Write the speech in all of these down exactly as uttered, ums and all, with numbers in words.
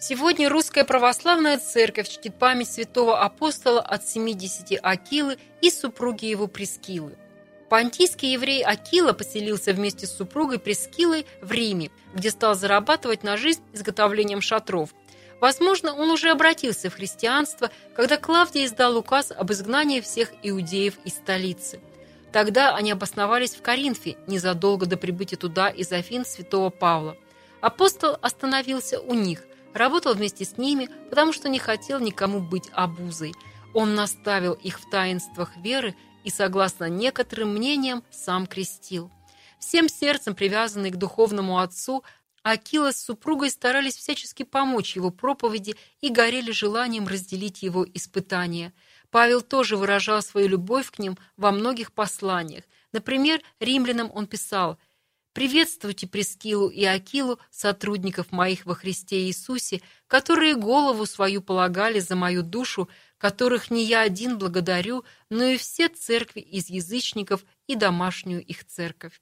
Сегодня Русская Православная Церковь чтит память святого апостола от семидесяти Акилы и супруги его Прискилы. Понтийский еврей Акила поселился вместе с супругой Прискилой в Риме, где стал зарабатывать на жизнь изготовлением шатров. Возможно, он уже обратился в христианство, когда Клавдий издал указ об изгнании всех иудеев из столицы. Тогда они обосновались в Коринфе, незадолго до прибытия туда из Афин святого Павла. Апостол остановился у них, работал вместе с ними, потому что не хотел никому быть обузой. Он наставил их в таинствах веры и, согласно некоторым мнениям, сам крестил. Всем сердцем привязанный к духовному отцу, Акила с супругой старались всячески помочь его проповеди и горели желанием разделить его испытания. Павел тоже выражал свою любовь к ним во многих посланиях. Например, римлянам он писал: «Приветствуйте Прискилу и Акилу, сотрудников моих во Христе Иисусе, которые голову свою полагали за мою душу, которых не я один благодарю, но и все церкви из язычников и домашнюю их церковь».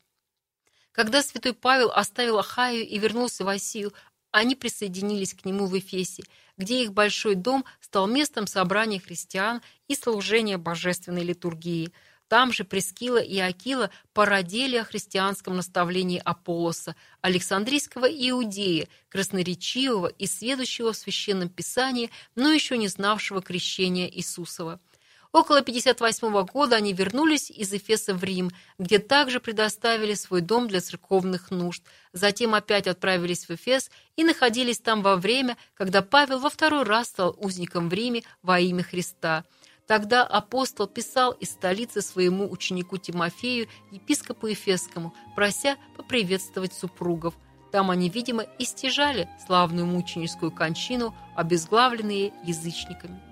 Когда святой Павел оставил Ахаю и вернулся в Асию, они присоединились к нему в Эфесе, где их большой дом стал местом собрания христиан и служения божественной литургии. Там же Прискила и Акила породили о христианском наставлении Аполлоса, Александрийского иудея, красноречивого и сведущего в Священном Писании, но еще не знавшего крещения Иисусова. Около пятьдесят восьмого года они вернулись из Эфеса в Рим, где также предоставили свой дом для церковных нужд. Затем опять отправились в Эфес и находились там во время, когда Павел во второй раз стал узником в Риме во имя Христа. Тогда апостол писал из столицы своему ученику Тимофею, епископу Ефесскому, прося поприветствовать супругов. Там они, видимо, и стяжали славную мученическую кончину, обезглавленные язычниками.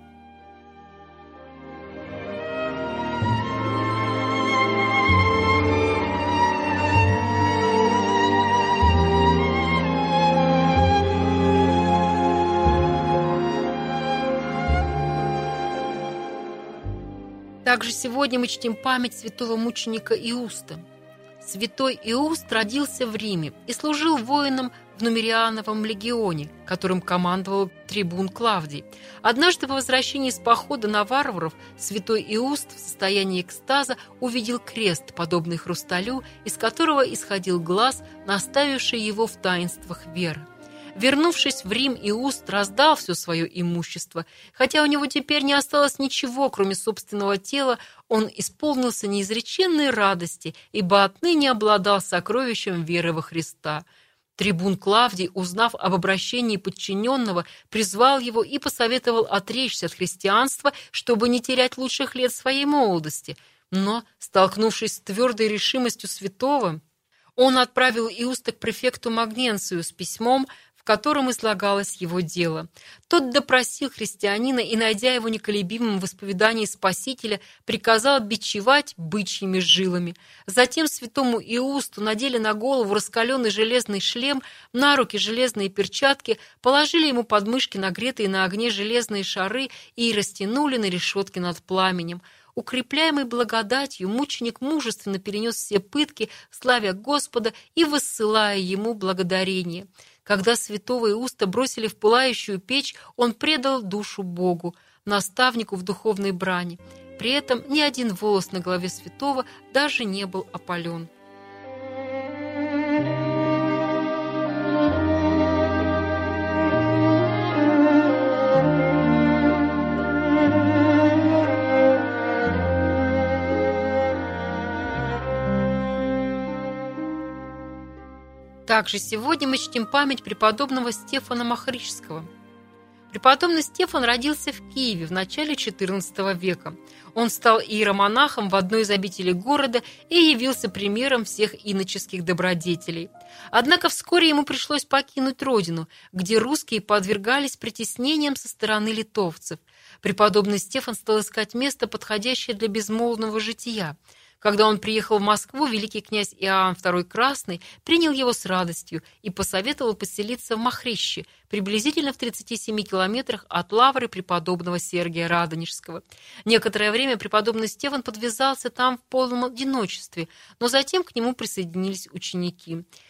Также сегодня мы чтим память святого мученика Иуста. Святой Иуст родился в Риме и служил воином в Нумериановом легионе, которым командовал трибун Клавдий. Однажды по возвращении с похода на варваров святой Иуст в состоянии экстаза увидел крест, подобный хрусталю, из которого исходил глаз, наставивший его в таинствах веры. Вернувшись в Рим, Иуст раздал все свое имущество. Хотя у него теперь не осталось ничего, кроме собственного тела, он исполнился неизреченной радости, ибо отныне обладал сокровищем веры во Христа. Трибун Клавдий, узнав об обращении подчиненного, призвал его и посоветовал отречься от христианства, чтобы не терять лучших лет своей молодости. Но, столкнувшись с твердой решимостью святого, он отправил Иуста к префекту Магненцию с письмом, в котором излагалось его дело. Тот допросил христианина и, найдя его неколебимым в исповедании Спасителя, приказал бичевать бычьими жилами. Затем святому Иусту надели на голову раскаленный железный шлем, на руки железные перчатки, положили ему под мышки нагретые на огне железные шары и растянули на решетке над пламенем. Укрепляемый благодатью, мученик мужественно перенес все пытки, славя Господа и воссылая ему благодарение. Когда святого Иуста бросили в пылающую печь, он предал душу Богу, наставнику в духовной брани. При этом ни один волос на голове святого даже не был опален. Также сегодня мы чтим память преподобного Стефана Махрического. Преподобный Стефан родился в Киеве в начале четырнадцатого века. Он стал иеромонахом в одной из обителей города и явился примером всех иноческих добродетелей. Однако вскоре ему пришлось покинуть родину, где русские подвергались притеснениям со стороны литовцев. Преподобный Стефан стал искать место, подходящее для безмолвного жития. Когда он приехал в Москву, великий князь Иоанн второй Красный принял его с радостью и посоветовал поселиться в Махрище, приблизительно в тридцати семи километрах от лавры преподобного Сергия Радонежского. Некоторое время преподобный Стефан подвязался там в полном одиночестве, но затем к нему присоединились ученики.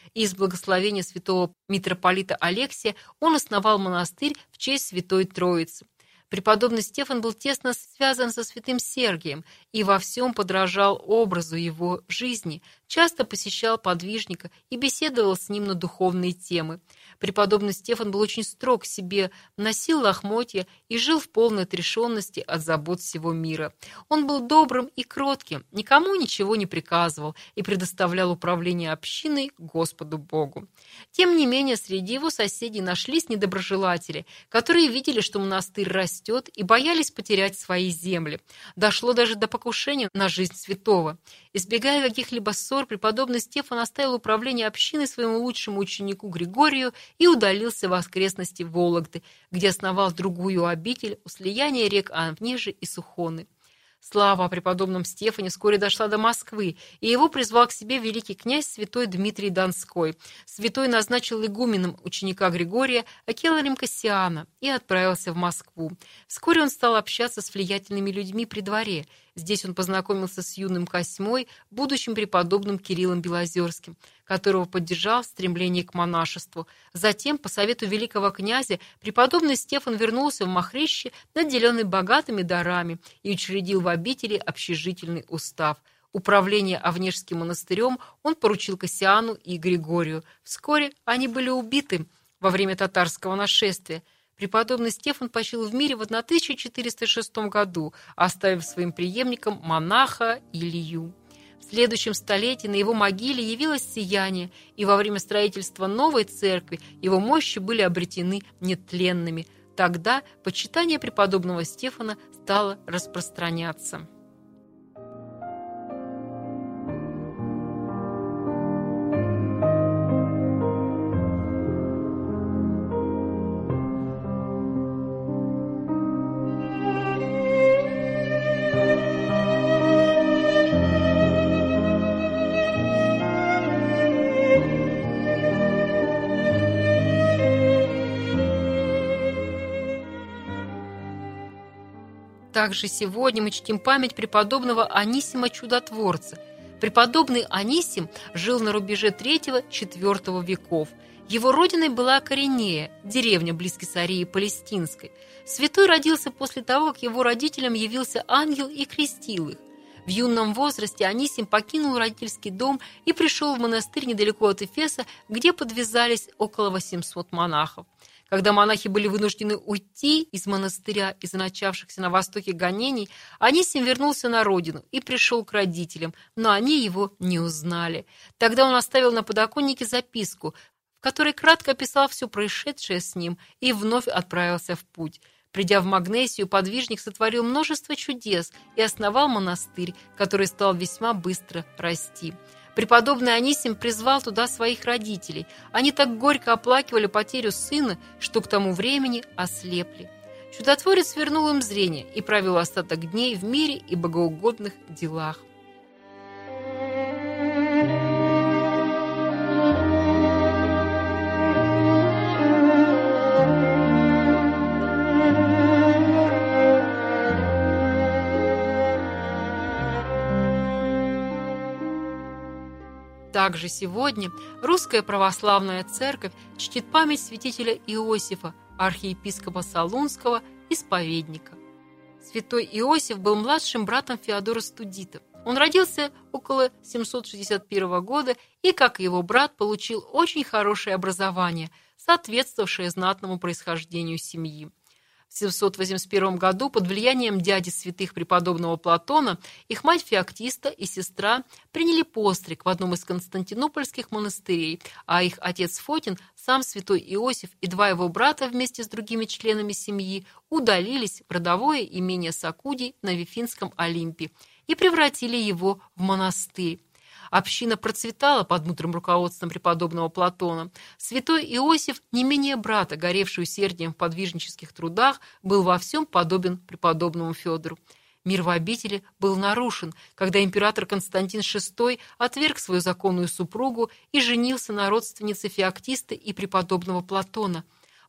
и из благословения святого митрополита Алексия он основал монастырь в честь Святой Троицы. Преподобный Стефан был тесно связан со святым Сергием и во всем подражал образу его жизни, часто посещал подвижника и беседовал с ним на духовные темы. Преподобный Стефан был очень строг к себе, носил лохмотья и жил в полной отрешенности от забот всего мира. Он был добрым и кротким, никому ничего не приказывал и предоставлял управление общиной Господу Богу. Тем не менее, среди его соседей нашлись недоброжелатели, которые видели, что монастырь растет, и боялись потерять свои земли. Дошло даже до покушения на жизнь святого. Избегая каких-либо ссор, преподобный Стефан оставил управление общиной своему лучшему ученику Григорию и удалился в окрестности Вологды, где основал другую обитель у слияния рек Онежи и Сухоны. Слава о преподобном Стефане вскоре дошла до Москвы, и его призвал к себе великий князь святой Дмитрий Донской. Святой назначил игуменом ученика Григория Акеларем Кассиана и отправился в Москву. Вскоре он стал общаться с влиятельными людьми при дворе. Здесь он познакомился с юным Косьмой, будущим преподобным Кириллом Белозерским, которого поддержал в стремлении к монашеству. Затем, по совету великого князя, преподобный Стефан вернулся в Махрище, наделенный богатыми дарами, и учредил в обители общежительный устав. Управление Онежским монастырем он поручил Кассиану и Григорию. Вскоре они были убиты во время татарского нашествия. Преподобный Стефан почил в мире в тысяча четыреста шестом году, оставив своим преемником монаха Илью. В следующем столетии на его могиле явилось сияние, и во время строительства новой церкви его мощи были обретены нетленными. Тогда почитание преподобного Стефана стало распространяться. Также сегодня мы чтим память преподобного Анисима Чудотворца. Преподобный Анисим жил на рубеже третьего-четвёртого веков. Его родиной была Коринея, деревня близ Кесарии Палестинской. Святой родился после того, как его родителям явился ангел и крестил их. В юном возрасте Анисим покинул родительский дом и пришел в монастырь недалеко от Эфеса, где подвязались около восьмисот монахов. Когда монахи были вынуждены уйти из монастыря из-за начавшихся на востоке гонений, Анисим вернулся на родину и пришел к родителям, но они его не узнали. Тогда он оставил на подоконнике записку, в которой кратко описал все происшедшее с ним, и вновь отправился в путь. Придя в Магнесию, подвижник сотворил множество чудес и основал монастырь, который стал весьма быстро расти. Преподобный Анисим призвал туда своих родителей. Они так горько оплакивали потерю сына, что к тому времени ослепли. Чудотворец вернул им зрение и провел остаток дней в мире и богоугодных делах. Также сегодня Русская Православная Церковь чтит память святителя Иосифа, архиепископа Солунского, исповедника. Святой Иосиф был младшим братом Феодора Студита. Он родился около семьсот шестьдесят первого года и, как и его брат, получил очень хорошее образование, соответствовавшее знатному происхождению семьи. В семьсот восемьдесят первом году под влиянием дяди святых преподобного Платона их мать Феоктиста и сестра приняли постриг в одном из константинопольских монастырей, а их отец Фотин, сам святой Иосиф и два его брата вместе с другими членами семьи удалились в родовое имение Сокудий на Вифинском Олимпе и превратили его в монастырь. Община процветала под мудрым руководством преподобного Платона. Святой Иосиф, не менее брата, горевший усердием в подвижнических трудах, был во всем подобен преподобному Федору. Мир в обители был нарушен, когда император Константин шестой отверг свою законную супругу и женился на родственнице Феоктисты и преподобного Платона.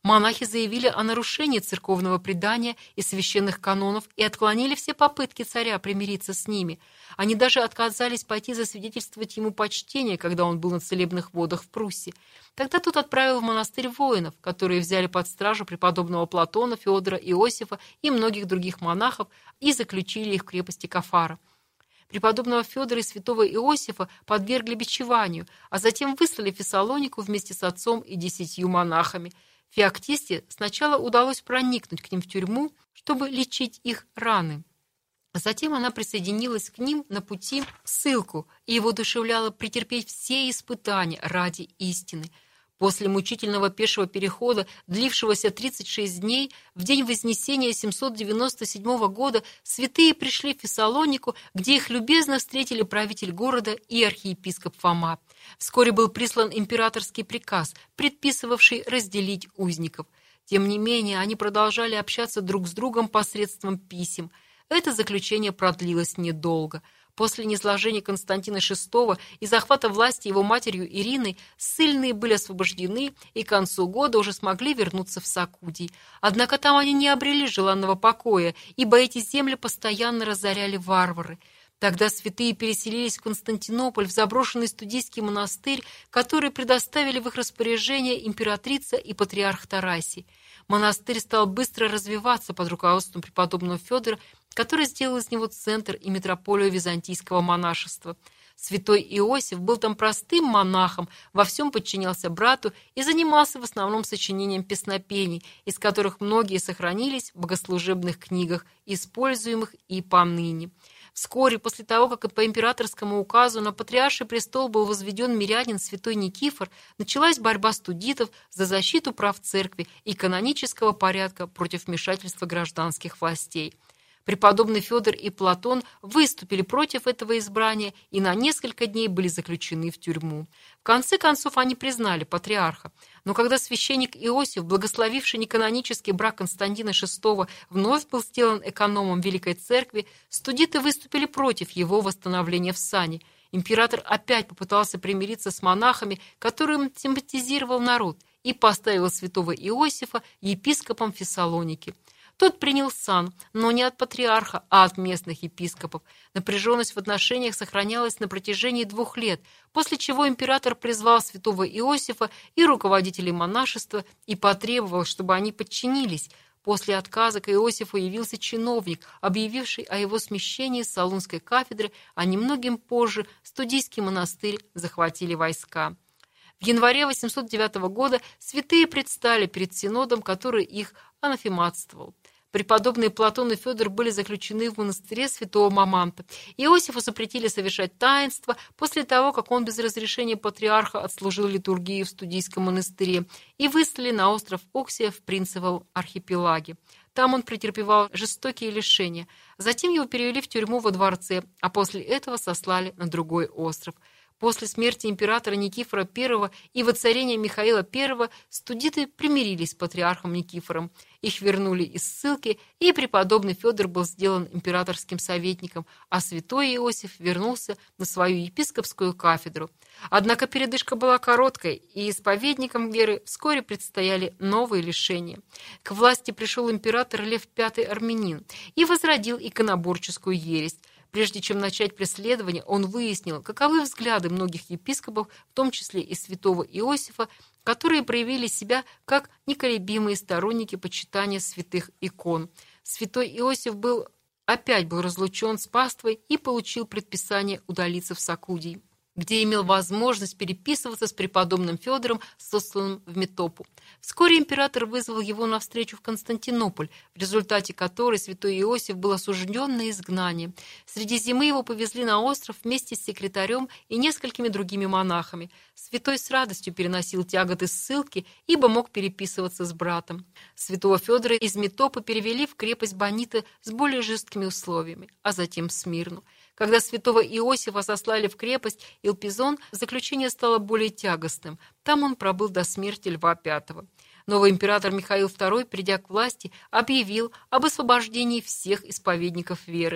Монахи заявили о нарушении церковного предания и священных канонов и отклонили все попытки царя примириться с ними. Они даже отказались пойти засвидетельствовать ему почтение, когда он был на целебных водах в Пруссии. Тогда тот отправил в монастырь воинов, которые взяли под стражу преподобного Платона, Феодора, Иосифа и многих других монахов и заключили их в крепости Кафара. Преподобного Феодора и святого Иосифа подвергли бичеванию, а затем выслали в Фессалонику вместе с отцом и десятью монахами. Феоктисте сначала удалось проникнуть к ним в тюрьму, чтобы лечить их раны. Затем она присоединилась к ним на пути в ссылку и воодушевляла претерпеть все испытания ради истины. После мучительного пешего перехода, длившегося тридцать шесть дней, в день Вознесения семьсот девяносто седьмого года святые пришли в Фессалонику, где их любезно встретили правитель города и архиепископ Фома. Вскоре был прислан императорский приказ, предписывавший разделить узников. Тем не менее, они продолжали общаться друг с другом посредством писем. Это заключение продлилось недолго. После низложения Константина шестого и захвата власти его матерью Ириной ссыльные были освобождены и к концу года уже смогли вернуться в Сокудий. Однако там они не обрели желанного покоя, ибо эти земли постоянно разоряли варвары. Тогда святые переселились в Константинополь, в заброшенный студийский монастырь, который предоставили в их распоряжение императрица и патриарх Тарасий. Монастырь стал быстро развиваться под руководством преподобного Феодора, который сделал из него центр и метрополию византийского монашества. Святой Иосиф был там простым монахом, во всем подчинялся брату и занимался в основном сочинением песнопений, из которых многие сохранились в богослужебных книгах, используемых и поныне. Вскоре после того, как по императорскому указу на патриарший престол был возведен мирянин святой Никифор, началась борьба студитов за защиту прав церкви и канонического порядка против вмешательства гражданских властей. Преподобный Феодор и Платон выступили против этого избрания и на несколько дней были заключены в тюрьму. В конце концов они признали патриарха. Но когда священник Иосиф, благословивший неканонический брак Константина шестого, вновь был сделан экономом Великой Церкви, студиты выступили против его восстановления в сане. Император опять попытался примириться с монахами, которым симпатизировал народ, и поставил святого Иосифа епископом Фессалоники. Тот принял сан, но не от патриарха, а от местных епископов. Напряженность в отношениях сохранялась на протяжении двух лет, после чего император призвал святого Иосифа и руководителей монашества и потребовал, чтобы они подчинились. После отказа к Иосифу явился чиновник, объявивший о его смещении с Солунской кафедры, а немногим позже студийский монастырь захватили войска. В январе восемьсот девятого года святые предстали перед синодом, который их анафематствовал. Преподобные Платон и Феодор были заключены в монастыре святого Маманта. Иосифу запретили совершать таинства после того, как он без разрешения патриарха отслужил литургию в студийском монастыре, и выслали на остров Оксия в Принцевом архипелаге. Там он претерпевал жестокие лишения. Затем его перевели в тюрьму во дворце, а после этого сослали на другой остров. После смерти императора Никифора I и воцарения Михаила I студиты примирились с патриархом Никифором. Их вернули из ссылки, и преподобный Феодор был сделан императорским советником, а святой Иосиф вернулся на свою епископскую кафедру. Однако передышка была короткой, и исповедникам веры вскоре предстояли новые лишения. К власти пришел император Лев V Армянин и возродил иконоборческую ересь. Прежде чем начать преследование, он выяснил, каковы взгляды многих епископов, в том числе и святого Иосифа, которые проявили себя как неколебимые сторонники почитания святых икон. Святой Иосиф был, опять был разлучен с паствой и получил предписание удалиться в Сокудий, где имел возможность переписываться с преподобным Феодором, сосланным в Метопу. Вскоре император вызвал его на встречу в Константинополь, в результате которой святой Иосиф был осужден на изгнание. Среди зимы его повезли на остров вместе с секретарем и несколькими другими монахами. Святой с радостью переносил тяготы ссылки, ибо мог переписываться с братом. Святого Феодора из Метопы перевели в крепость Бонита с более жесткими условиями, а затем в Смирну. Когда святого Иосифа сослали в крепость Илпизон, заключение стало более тягостным. Там он пробыл до смерти Льва V. Новый император Михаил второй, придя к власти, объявил об освобождении всех исповедников веры.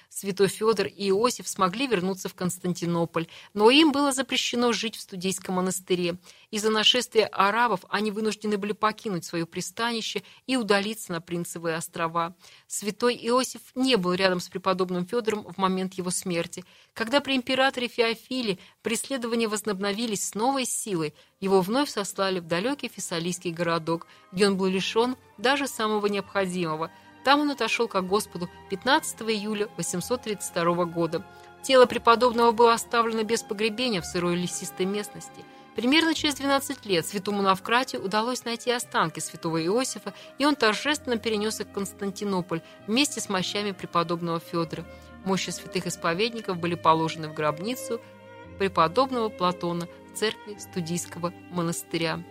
святой Федор и Иосиф смогли вернуться в Константинополь, но им было запрещено жить в Студийском монастыре. Из-за нашествия арабов они вынуждены были покинуть свое пристанище и удалиться на Принцевые острова. Святой Иосиф не был рядом с преподобным Федором в момент его смерти. Когда при императоре Феофиле преследования возобновились с новой силой, его вновь сослали в далекий фессалийский городок, где он был лишен даже самого необходимого. Там он отошел ко Господу пятнадцатого июля восемьсот тридцать второго года. Тело преподобного было оставлено без погребения в сырой лесистой местности. Примерно через двенадцать лет святому Навкратию удалось найти останки святого Иосифа, и он торжественно перенес их в Константинополь вместе с мощами преподобного Федора. Мощи святых исповедников были положены в гробницу преподобного Платона в церкви Студийского монастыря.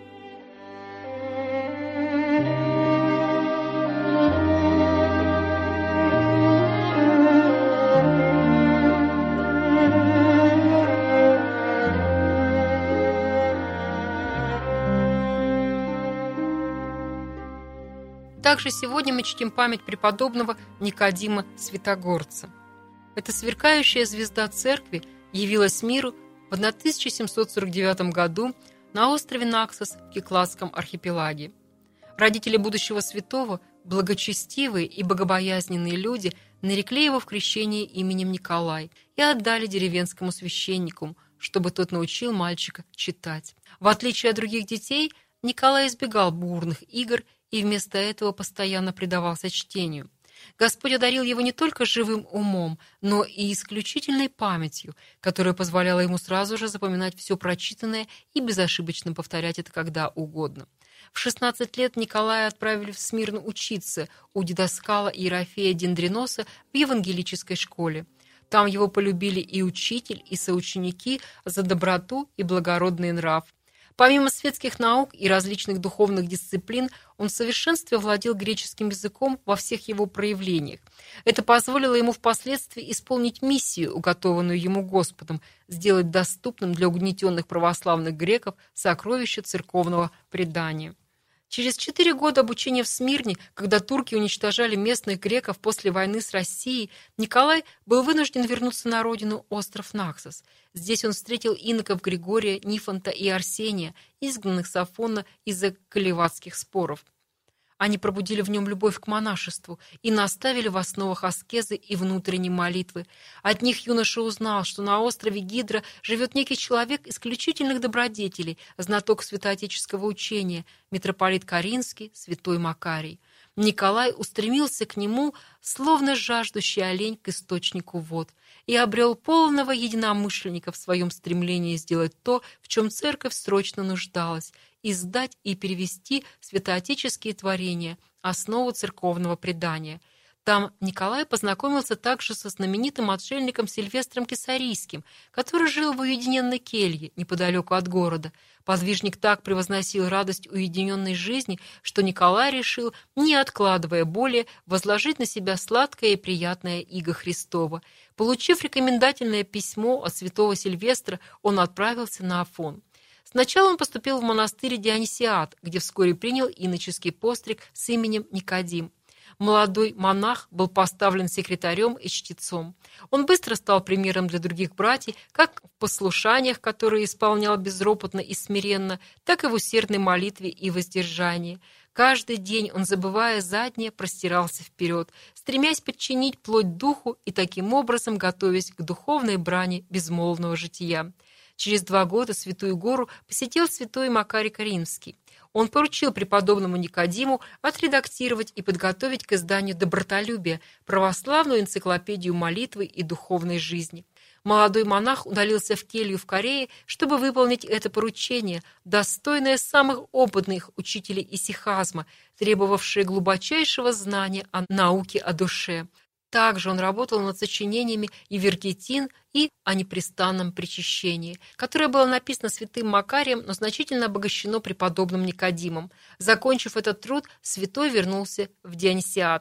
Также сегодня мы чтим память преподобного Никодима Святогорца. Эта сверкающая звезда церкви явилась миру в тысяча семьсот сорок девятом году на острове Наксос в Кикладском архипелаге. Родители будущего святого, благочестивые и богобоязненные люди, нарекли его в крещении именем Николай и отдали деревенскому священнику, чтобы тот научил мальчика читать. В отличие от других детей, Николай избегал бурных игр и вместо этого постоянно предавался чтению. Господь одарил его не только живым умом, но и исключительной памятью, которая позволяла ему сразу же запоминать все прочитанное и безошибочно повторять это когда угодно. В шестнадцать лет Николая отправили в Смирну учиться у дидασκала Иерофея Дендриноса в евангелической школе. Там его полюбили и учитель, и соученики за доброту и благородный нрав. Помимо светских наук и различных духовных дисциплин, он в совершенстве владел греческим языком во всех его проявлениях. Это позволило ему впоследствии исполнить миссию, уготованную ему Господом, сделать доступным для угнетенных православных греков сокровища церковного предания. Через четыре года обучения в Смирне, когда турки уничтожали местных греков после войны с Россией, Николай был вынужден вернуться на родину, остров Наксос. Здесь он встретил иноков Григория, Нифонта и Арсения, изгнанных с Афона из-за колевадских споров. Они пробудили в нем любовь к монашеству и наставили в основах аскезы и внутренней молитвы. От них юноша узнал, что на острове Гидра живет некий человек исключительных добродетелей, знаток святоотеческого учения, митрополит Каринский, святой Макарий. Николай устремился к нему, словно жаждущий олень к источнику вод, и обрел полного единомышленника в своем стремлении сделать то, в чем церковь срочно нуждалась – издать и перевести святоотеческие творения, основу церковного предания. Там Николай познакомился также со знаменитым отшельником Сильвестром Кесарийским, который жил в уединенной келье неподалеку от города. Подвижник так превозносил радость уединенной жизни, что Николай решил, не откладывая более, возложить на себя сладкое и приятное иго Христово. Получив рекомендательное письмо от святого Сильвестра, он отправился на Афон. Сначала он поступил в монастырь Дионисиат, где вскоре принял иноческий постриг с именем Никодим. Молодой монах был поставлен секретарем и чтецом. Он быстро стал примером для других братьев, как в послушаниях, которые исполнял безропотно и смиренно, так и в усердной молитве и воздержании. Каждый день он, забывая заднее, простирался вперед, стремясь подчинить плоть духу и таким образом готовясь к духовной брани безмолвного жития. Через два года Святую Гору посетил святой Макарий Каринский. Он поручил преподобному Никодиму отредактировать и подготовить к изданию «Добротолюбие» православную энциклопедию молитвы и духовной жизни. Молодой монах удалился в келью в Корее, чтобы выполнить это поручение, достойное самых опытных учителей исихазма, требовавшее глубочайшего знания о науке о душе. Также он работал над сочинениями «Евергетин» и «О непрестанном причащении», которое было написано святым Макарием, но значительно обогащено преподобным Никодимом. Закончив этот труд, святой вернулся в Дионисиат.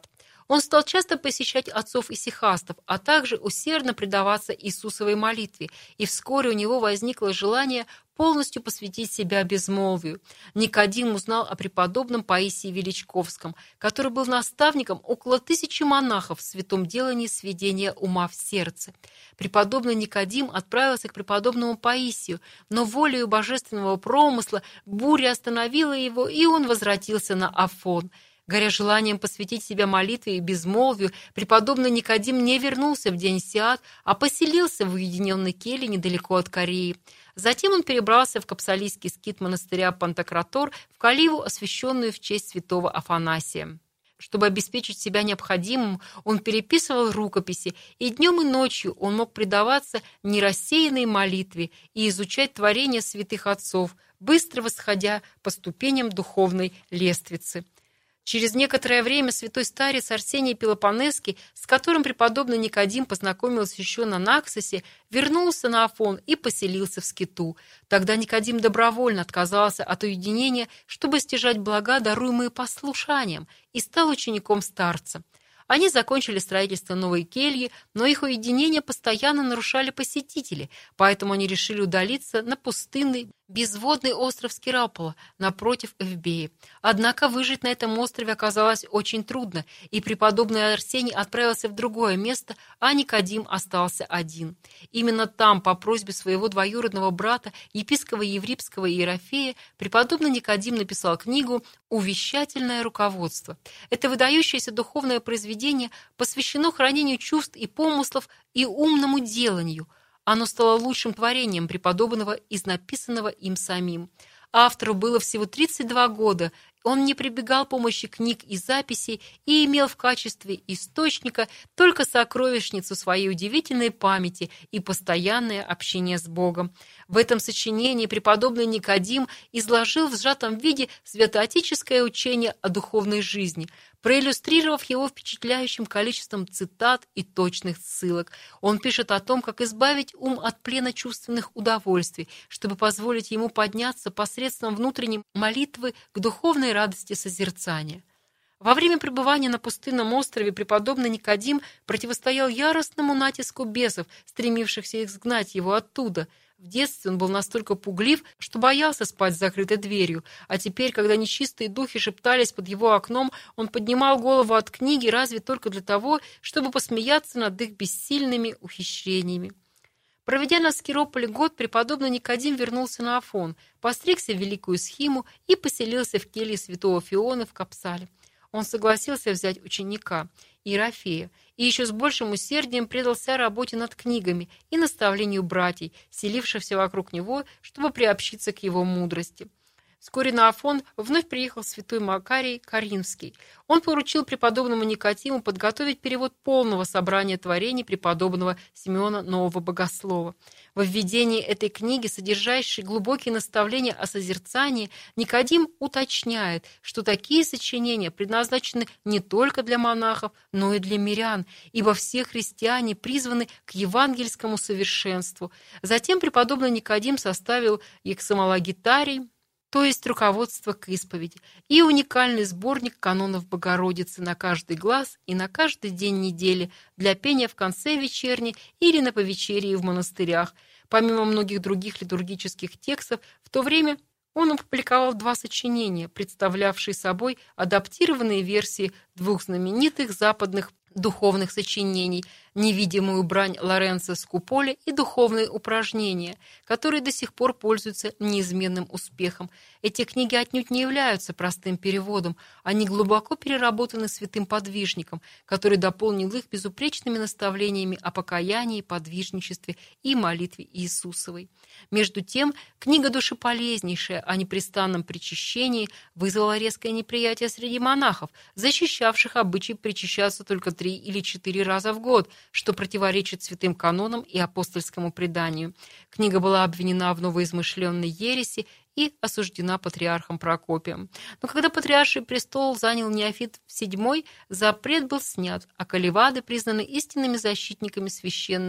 Он стал часто посещать отцов-исихастов, а также усердно предаваться Иисусовой молитве, и вскоре у него возникло желание полностью посвятить себя безмолвию. Никодим узнал о преподобном Паисии Величковском, который был наставником около тысячи монахов в святом делании сведения ума в сердце. Преподобный Никодим отправился к преподобному Паисию, но волею божественного промысла буря остановила его, и он возвратился на Афон. Горя желанием посвятить себя молитве и безмолвию, преподобный Никодим не вернулся в день Сиат, а поселился в уединенной келье недалеко от Кореи. Затем он перебрался в капсалийский скит монастыря Пантократор, в Каливу, освященную в честь святого Афанасия. Чтобы обеспечить себя необходимым, он переписывал рукописи, и днем и ночью он мог предаваться нерассеянной молитве и изучать творения святых отцов, быстро восходя по ступеням духовной лестницы. Через некоторое время святой старец Арсений Пелопоннесский, с которым преподобный Никодим познакомился еще на Наксосе, вернулся на Афон и поселился в скиту. Тогда Никодим добровольно отказался от уединения, чтобы стяжать блага, даруемые послушанием, и стал учеником старца. Они закончили строительство новой кельи, но их уединение постоянно нарушали посетители, поэтому они решили удалиться на пустынный, безводный остров Скирапола напротив Эвбеи. Однако выжить на этом острове оказалось очень трудно, и преподобный Арсений отправился в другое место, а Никодим остался один. Именно там, по просьбе своего двоюродного брата, епископа Еврипского Иерофея, преподобный Никодим написал книгу «Увещательное руководство». Это выдающееся духовное произведение посвящено хранению чувств и помыслов и умному деланию. Оно стало лучшим творением преподобного из написанного им самим. Автору было всего тридцать два года, он не прибегал к помощи книг и записей и имел в качестве источника только сокровищницу своей удивительной памяти и постоянное общение с Богом. В этом сочинении преподобный Никодим изложил в сжатом виде святоотеческое учение о духовной жизни, проиллюстрировав его впечатляющим количеством цитат и точных ссылок. Он пишет о том, как избавить ум от плена чувственных удовольствий, чтобы позволить ему подняться посредством внутренней молитвы к духовной радости созерцания. Во время пребывания на пустынном острове преподобный Никодим противостоял яростному натиску бесов, стремившихся изгнать его оттуда. В детстве он был настолько пуглив, что боялся спать с закрытой дверью, а теперь, когда нечистые духи шептались под его окном, он поднимал голову от книги разве только для того, чтобы посмеяться над их бессильными ухищрениями. Проведя на Скирополе год, преподобный Никодим вернулся на Афон, постригся в великую схиму и поселился в келье святого Фиона в Капсале. Он согласился взять ученика, Иерофея, и еще с большим усердием предался работе над книгами и наставлению братьев, селившихся вокруг него, чтобы приобщиться к его мудрости. Вскоре на Афон вновь приехал святой Макарий Каринский. Он поручил преподобному Никодиму подготовить перевод полного собрания творений преподобного Симеона Нового Богослова. Во введении этой книги, содержащей глубокие наставления о созерцании, Никодим уточняет, что такие сочинения предназначены не только для монахов, но и для мирян, ибо все христиане призваны к евангельскому совершенству. Затем преподобный Никодим составил ексамологитарий, то есть руководство к исповеди, и уникальный сборник канонов Богородицы на каждый глаз и на каждый день недели для пения в конце вечерни или на повечерии в монастырях. Помимо многих других литургических текстов, в то время он опубликовал два сочинения, представлявшие собой адаптированные версии двух знаменитых западных духовных сочинений «Невидимую брань» Лоренцо Скуполи и «Духовные упражнения», которые до сих пор пользуются неизменным успехом. Эти книги отнюдь не являются простым переводом, они глубоко переработаны святым подвижником, который дополнил их безупречными наставлениями о покаянии, подвижничестве и молитве Иисусовой. Между тем, книга душеполезнейшая о непрестанном причащении вызвала резкое неприятие среди монахов, защищавших обычай причащаться только три или четыре раза в год, что противоречит святым канонам и апостольскому преданию. Книга была обвинена в новоизмышленной ереси и осуждена патриархом Прокопием. Но когда патриарший престол занял Неофит седьмой, запрет был снят, а колевады признаны истинными защитниками священного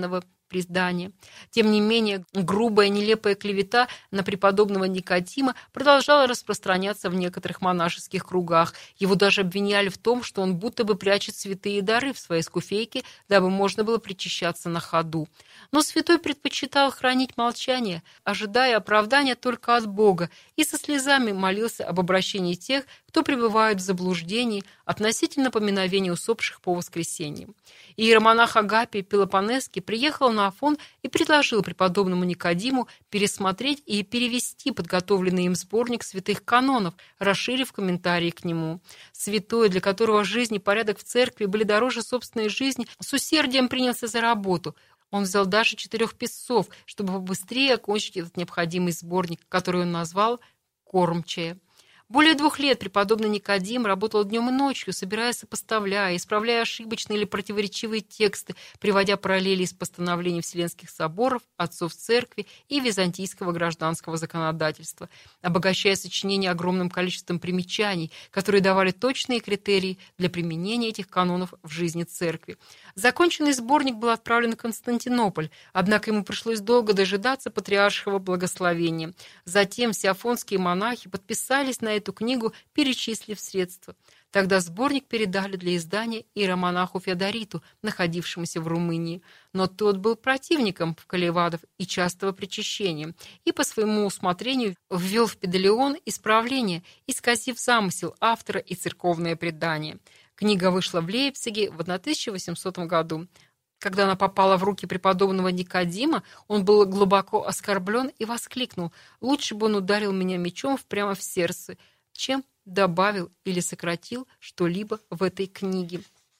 предания. Тем не менее, грубая, нелепая клевета на преподобного Никодима продолжала распространяться в некоторых монашеских кругах. Его даже обвиняли в том, что он будто бы прячет святые дары в своей скуфейке, дабы можно было причащаться на ходу. Но святой предпочитал хранить молчание, ожидая оправдания только от Бога, и со слезами молился об обращении тех, кто пребывает в заблуждении относительно поминовения усопших по воскресеньям. Иеромонах Агапий Пелопоннесский приехал на Афон и предложил преподобному Никодиму пересмотреть и перевести подготовленный им сборник святых канонов, расширив комментарии к нему. Святой, для которого жизнь и порядок в церкви были дороже собственной жизни, с усердием принялся за работу. Он взял даже четырех писцов, чтобы побыстрее окончить этот необходимый сборник, который он назвал «Кормчая». Более двух лет преподобный Никодим работал днем и ночью, собирая, сопоставляя, исправляя ошибочные или противоречивые тексты, приводя параллели из постановлений Вселенских соборов, отцов церкви и византийского гражданского законодательства, обогащая сочинение огромным количеством примечаний, которые давали точные критерии для применения этих канонов в жизни церкви. Законченный сборник был отправлен в Константинополь, однако ему пришлось долго дожидаться патриаршего благословения. Затем все афонские монахи подписались на эту книгу, перечислив средства. Тогда сборник передали для издания иеромонаху Феодориту, находившемуся в Румынии. Но тот был противником вкалевадов и частого причащения, и по своему усмотрению ввел в Педалион исправление, исказив замысел автора и церковное предание. Книга вышла в Лейпциге в тысяча восьмисотом году. Когда она попала в руки преподобного Никодима, он был глубоко оскорблен и воскликнул: «Лучше бы он ударил меня мечом прямо в сердце, чем добавил или сократил что-либо в этой книге».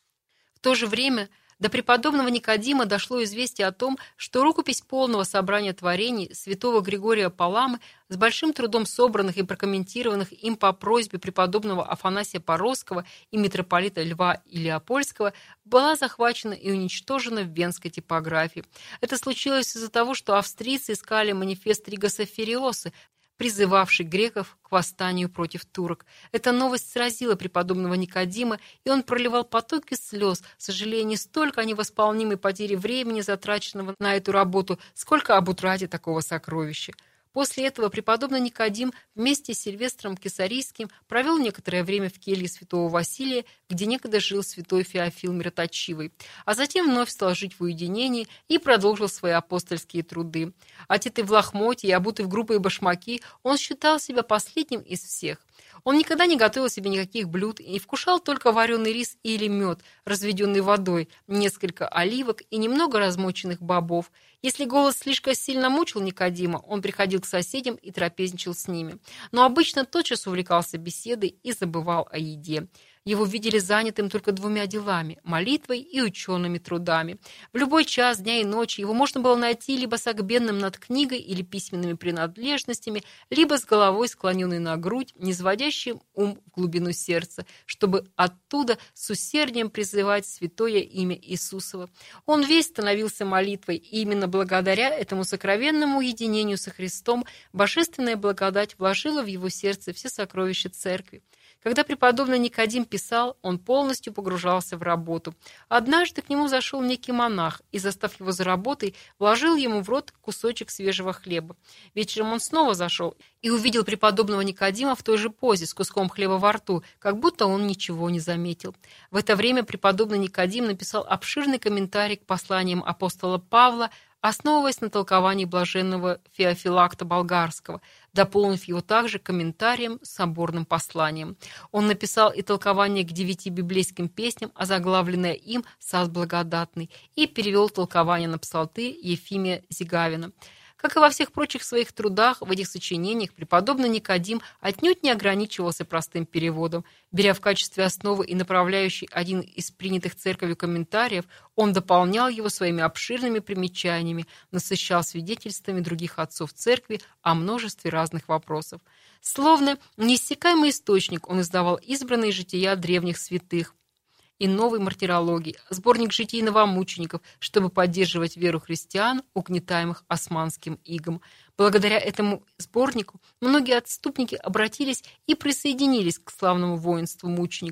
В то же время до преподобного Никодима дошло известие о том, что рукопись полного собрания творений святого Григория Паламы, с большим трудом собранных и прокомментированных им по просьбе преподобного Афанасия Поросского и митрополита Льва Илеопольского, была захвачена и уничтожена в венской типографии. Это случилось из-за того, что австрийцы искали манифест Ригаса Фериосы, призывавший греков к восстанию против турок. Эта новость сразила преподобного Никодима, и он проливал потоки слез, сожалея не столько о невосполнимой потере времени, затраченного на эту работу, сколько об утрате такого сокровища. После этого преподобный Никодим вместе с Сильвестром Кесарийским провел некоторое время в келье святого Василия, где некогда жил святой Феофил Мироточивый, а затем вновь стал жить в уединении и продолжил свои апостольские труды. Одетый в лохмотья и обутый в грубые башмаки, он считал себя последним из всех. Он никогда не готовил себе никаких блюд и вкушал только вареный рис или мед, разведенный водой, несколько оливок и немного размоченных бобов. Если голод слишком сильно мучил Никодима, он приходил к соседям и трапезничал с ними. Но обычно тотчас увлекался беседой и забывал о еде. Его видели занятым только двумя делами – молитвой и учеными трудами. В любой час дня и ночи его можно было найти либо согбенным над книгой или письменными принадлежностями, либо с головой склоненной на грудь, низводящим ум в глубину сердца, чтобы оттуда с усердием призывать святое имя Иисусова. Он весь становился молитвой, и именно благодаря этому сокровенному единению со Христом божественная благодать вложила в его сердце все сокровища церкви. Когда преподобный Никодим писал, он полностью погружался в работу. Однажды к нему зашел некий монах и, застав его за работой, вложил ему в рот кусочек свежего хлеба. Вечером он снова зашел и увидел преподобного Никодима в той же позе, с куском хлеба во рту, как будто он ничего не заметил. В это время преподобный Никодим написал обширный комментарий к посланиям апостола Павла, основываясь на толковании блаженного Феофилакта Болгарского, дополнив его также комментарием с соборным посланием. Он написал и толкование к девяти библейским песням, озаглавленное им «Сад благодатный», и перевел толкование на псалты Ефимия Зигавина. Как и во всех прочих своих трудах, в этих сочинениях преподобный Никодим отнюдь не ограничивался простым переводом. Беря в качестве основы и направляющий один из принятых церковью комментариев, он дополнял его своими обширными примечаниями, насыщал свидетельствами других отцов церкви о множестве разных вопросов. Словно неиссякаемый источник, он издавал избранные жития древних святых и новой мартирологии, сборник житий новомучеников, чтобы поддерживать веру христиан, угнетаемых османским игом. Благодаря этому сборнику многие отступники обратились и присоединились к славному воинству мучеников.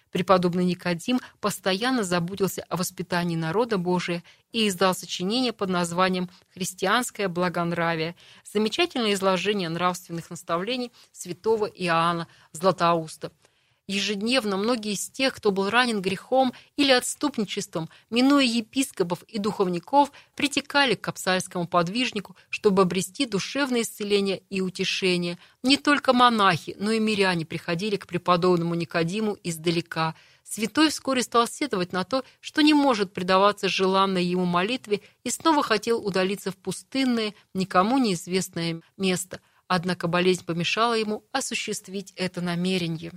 Преподобный Никодим постоянно заботился о воспитании народа Божия и издал сочинение под названием «Христианское благонравие», замечательное изложение нравственных наставлений святого Иоанна Златоуста. Ежедневно многие из тех, кто был ранен грехом или отступничеством, минуя епископов и духовников, притекали к капсальскому подвижнику, чтобы обрести душевное исцеление и утешение. Не только монахи, но и миряне приходили к преподобному Никодиму издалека. Святой вскоре стал сетовать на то, что не может предаваться желанной ему молитве, и снова хотел удалиться в пустынное, никому неизвестное место. Однако болезнь помешала ему осуществить это намерение.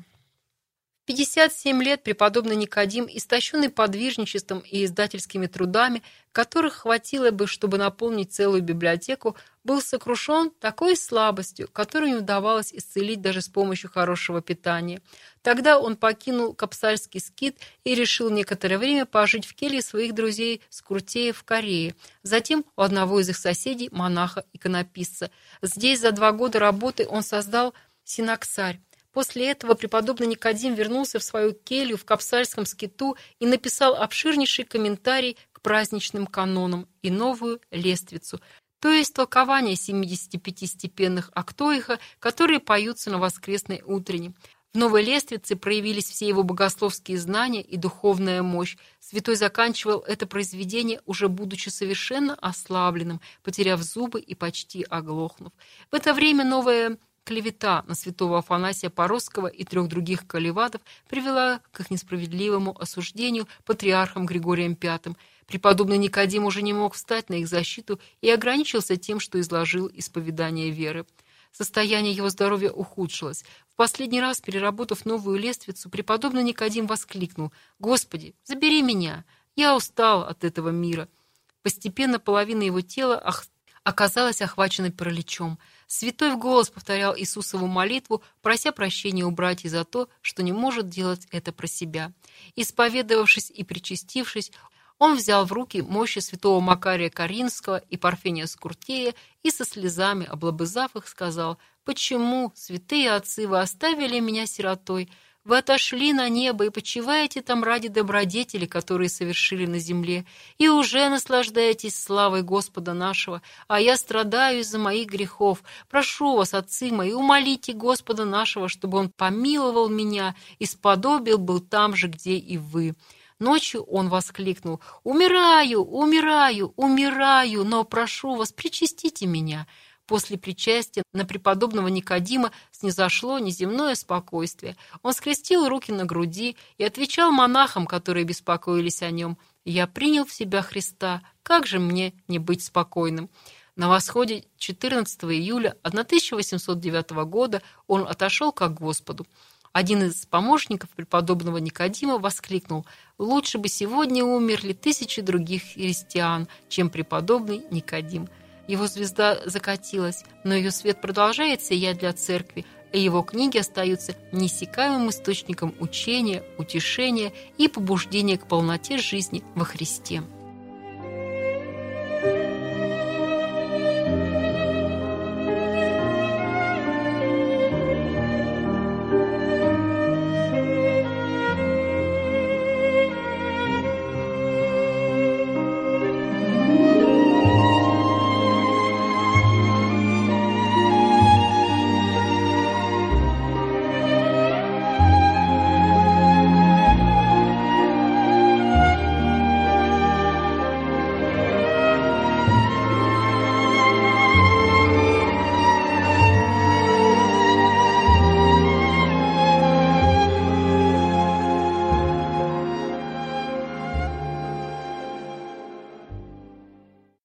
В пятьдесят семь лет преподобный Никодим, истощенный подвижничеством и издательскими трудами, которых хватило бы, чтобы наполнить целую библиотеку, был сокрушен такой слабостью, которую не удавалось исцелить даже с помощью хорошего питания. Тогда он покинул Капсальский скит и решил некоторое время пожить в келье своих друзей Скуртея в Корее, затем у одного из их соседей, монаха-иконописца. Здесь за два года работы он создал синоксарь. После этого преподобный Никодим вернулся в свою келью в Капсальском скиту и написал обширнейший комментарий к праздничным канонам и новую лествицу, то есть толкование семидесяти пяти степенных актоиха, которые поются на воскресной утренне. В новой лествице проявились все его богословские знания и духовная мощь. Святой заканчивал это произведение, уже будучи совершенно ослабленным, потеряв зубы и почти оглохнув. В это время новая клевета на святого Афанасия Поросского и трех других колеватов привела к их несправедливому осуждению патриархом Григорием Пятым. Преподобный Никодим уже не мог встать на их защиту и ограничился тем, что изложил исповедание веры. Состояние его здоровья ухудшилось. В последний раз, переработав новую лествицу, преподобный Никодим воскликнул: «Господи, забери меня! Я устал от этого мира!» Постепенно половина его тела оказалась охвачена параличом. Святой в голос повторял Иисусову молитву, прося прощения у братьев за то, что не может делать это про себя. Исповедовавшись и причастившись, он взял в руки мощи святого Макария Каринского и Парфения Скуртея и со слезами, облобызав их, сказал: «Почему, святые отцы, вы оставили меня сиротой? Вы отошли на небо и почиваете там ради добродетели, которые совершили на земле, и уже наслаждаетесь славой Господа нашего, а я страдаю из-за моих грехов. Прошу вас, отцы мои, умолите Господа нашего, чтобы он помиловал меня и сподобил был там же, где и вы». Ночью он воскликнул: «Умираю, умираю, умираю, но прошу вас, причастите меня». После причастия на преподобного Никодима снизошло неземное спокойствие. Он скрестил руки на груди и отвечал монахам, которые беспокоились о нем: «Я принял в себя Христа, как же мне не быть спокойным?» На восходе четырнадцатого июля тысяча восемьсот девятого года он отошел ко Господу. Один из помощников преподобного Никодима воскликнул: «Лучше бы сегодня умерли тысячи других христиан, чем преподобный Никодим». Его звезда закатилась, но ее свет продолжает сиять для церкви, и его книги остаются неиссякаемым источником учения, утешения и побуждения к полноте жизни во Христе.